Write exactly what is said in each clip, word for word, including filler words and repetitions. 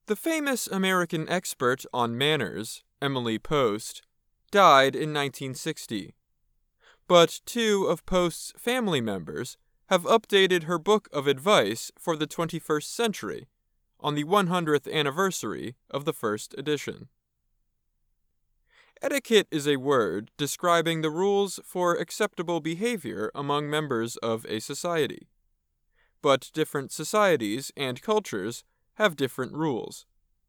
The famous American expert on manners, Emily Post, died in nineteen sixty. But two of Post's family members have updated her book of advice for the twenty-first century, on the one hundredth anniversary of the first edition. Etiquette is a word describing the rules for acceptable behavior among members of a society. But different societies and cultures have different rules.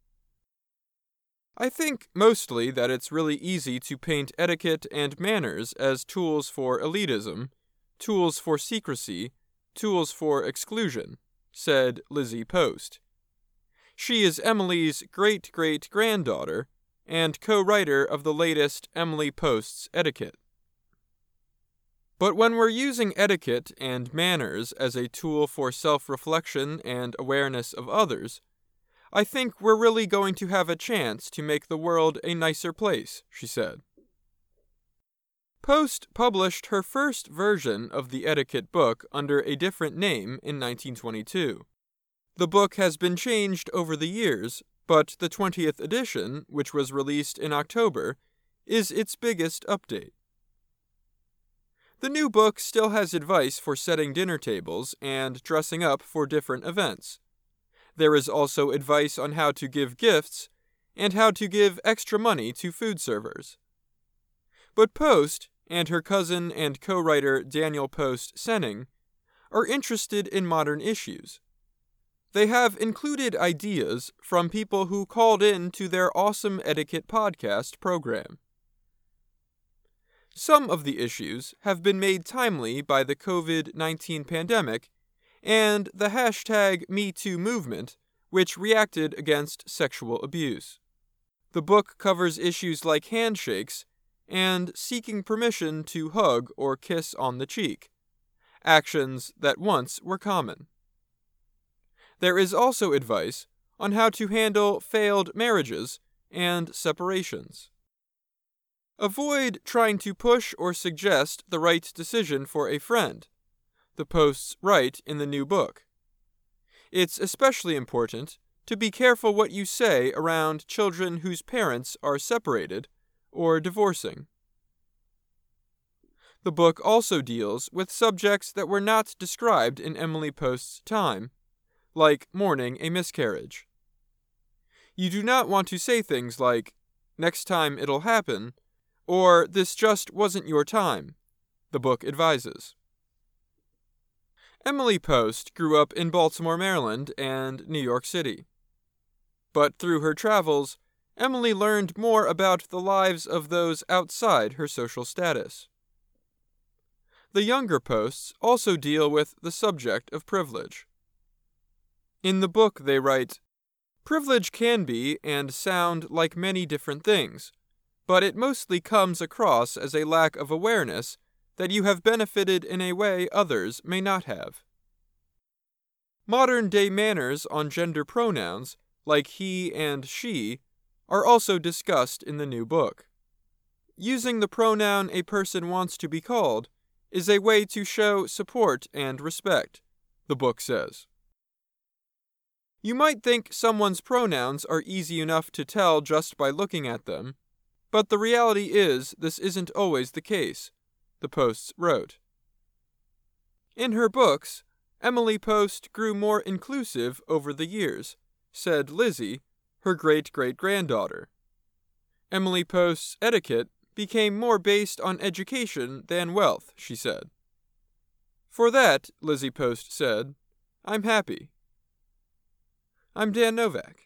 I think mostly that it's really easy to paint etiquette and manners as tools for elitism, tools for secrecy, tools for exclusion, said Lizzie Post. She is Emily's great-great-granddaughter and co-writer of the latest Emily Post's Etiquette. But when we're using etiquette and manners as a tool for self-reflection and awareness of others, I think we're really going to have a chance to make the world a nicer place, she said. Post published her first version of the etiquette book under a different name in nineteen twenty-two. The book has been changed over the years, but the twentieth edition, which was released in October, is its biggest update. The new book still has advice for setting dinner tables and dressing up for different events. There is also advice on how to give gifts and how to give extra money to food servers. But Post and her cousin and co-writer Daniel Post Senning are interested in modern issues. They have included ideas from people who called in to their Awesome Etiquette podcast program. Some of the issues have been made timely by the covid nineteen pandemic and the hashtag MeToo movement, which reacted against sexual abuse. The book covers issues like handshakes and seeking permission to hug or kiss on the cheek, actions that once were common. There is also advice on how to handle failed marriages and separations. Avoid trying to push or suggest the right decision for a friend, the Posts write in the new book. It's especially important to be careful what you say around children whose parents are separated or divorcing. The book also deals with subjects that were not described in Emily Post's time, like mourning a miscarriage. You do not want to say things like, "Next time it'll happen," or "This just wasn't your time," the book advises. Emily Post grew up in Baltimore, Maryland, and New York City. But through her travels, Emily learned more about the lives of those outside her social status. The younger Posts also deal with the subject of privilege. In the book they write, "Privilege can be and sound like many different things, but it mostly comes across as a lack of awareness that you have benefited in a way others may not have." Modern-day manners on gender pronouns, like he and she, are also discussed in the new book. Using the pronoun a person wants to be called is a way to show support and respect, the book says. You might think someone's pronouns are easy enough to tell just by looking at them, but the reality is this isn't always the case, the Posts wrote. In her books, Emily Post grew more inclusive over the years, said Lizzie, her great-great-granddaughter. Emily Post's etiquette became more based on education than wealth, she said. For that, Lizzie Post said, I'm happy. I'm Dan Novak.